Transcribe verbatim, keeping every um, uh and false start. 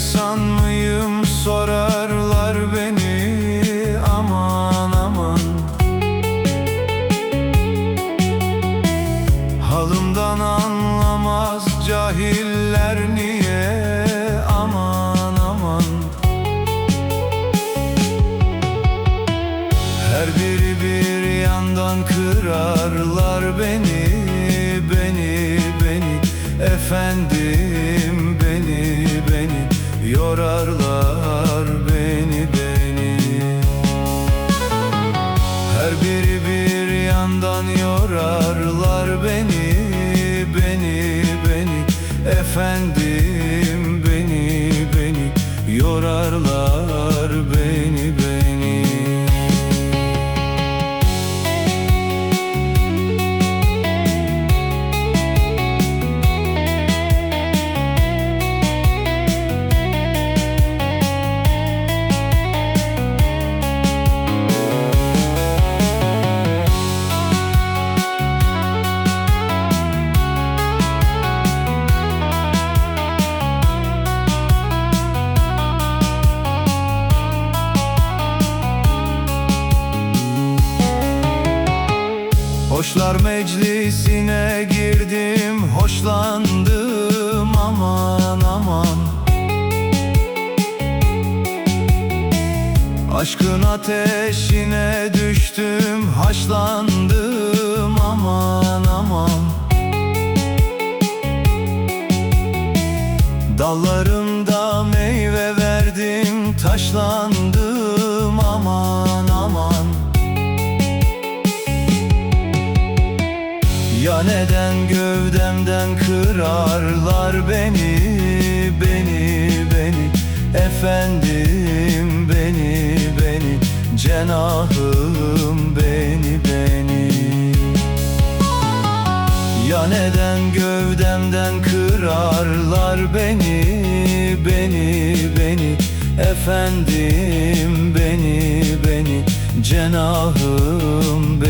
insan mıyım sorarlar beni, aman aman. Halımdan anlamaz cahiller niye, aman aman. Her biri bir yandan kırarlar beni, beni, beni. Efendim beni, beni yorarlar beni, beni. Her biri bir yandan yorarlar beni, beni, beni. Efendim beni, beni yorarlar beni, beni. Hoşlar meclisine girdim, hoşlandım aman aman. Aşkın ateşine düştüm, haşlandım aman aman. Dallarımda meyve verdim, taşlandım aman aman. Ya neden gövdemden kırarlar beni, beni, beni. Efendim beni, beni. Cenahım beni, beni. Ya neden gövdemden kırarlar beni, beni, beni. Efendim beni, beni. Cenahım